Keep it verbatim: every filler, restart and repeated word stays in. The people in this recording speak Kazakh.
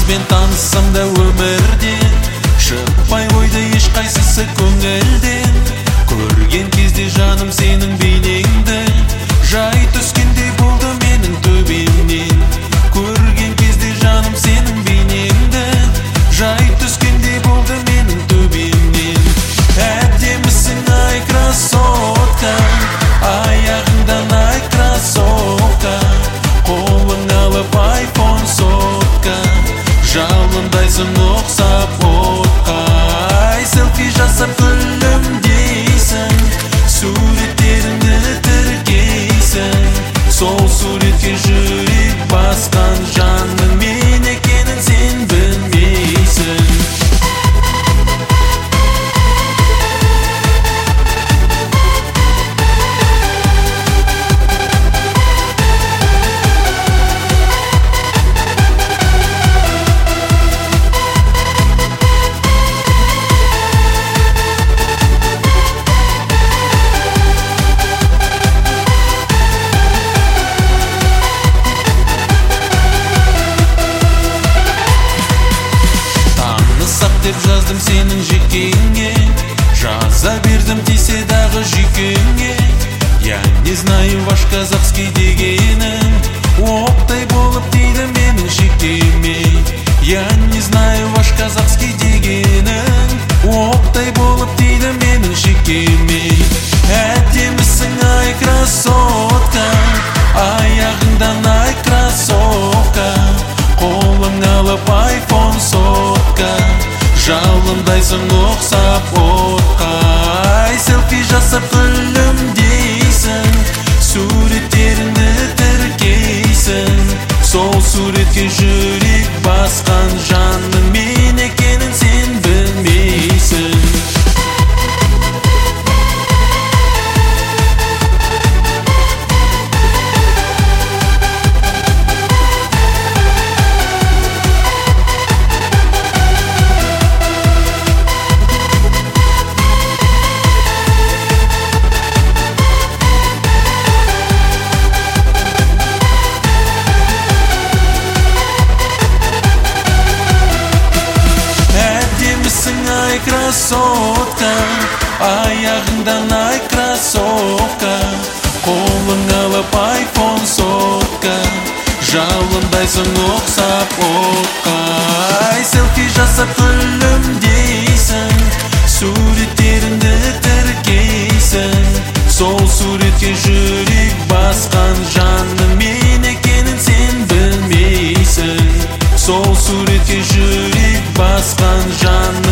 қызбен таныссам да өмірден шықпай қойды ешқайсысы көңілден. Көрген кезде жаным сенің бейнеңді, жай түскендей болды менің төбемнен. Көрген кезде жаным сенің бейнеңді, жай түскендей болды менің төбемнен. Әдемісің ай красотка, аяғыңдан ай кроссовка, қолың алып айфон сотка, жалындайсың ұқсап отқа. Ай селфи жасап күлімдейсің, суреттеріңді тіркейсің, сол суретке жүрек басқан жанның мен екенін сен білмейсің. Деп жаздым сенің жекеңе, жаза бердім тисе дағы жүйкеңе. Я не знаю ваш казахский дегенің, оқтай болып тиді менің шекеме. Я не знаю ваш казахский дегенің, оқтай болып тиді менің шекеме. Әдемісің ай красотка, аяғыңдан ай кроссовка, қолың алып айфон сотка, жалындайсың ұқсап отқа. Ай селфи жасап күлімдейсің, суреттеріңді тіркейсің, сол суретке жүрек басқан жанның мен екенін сен білмейсің. Ай красотка, аяғыңдан ай кроссовка, қолың алып айфон сотка, жалындайсың ұқсап отқа. Ай селфи жасап күлімдейсің, суреттеріңді тіркейсің, сол суретке жүрек басқан жанның мен екенін сен білмейсің. Сол суретке жүрек басқан жанның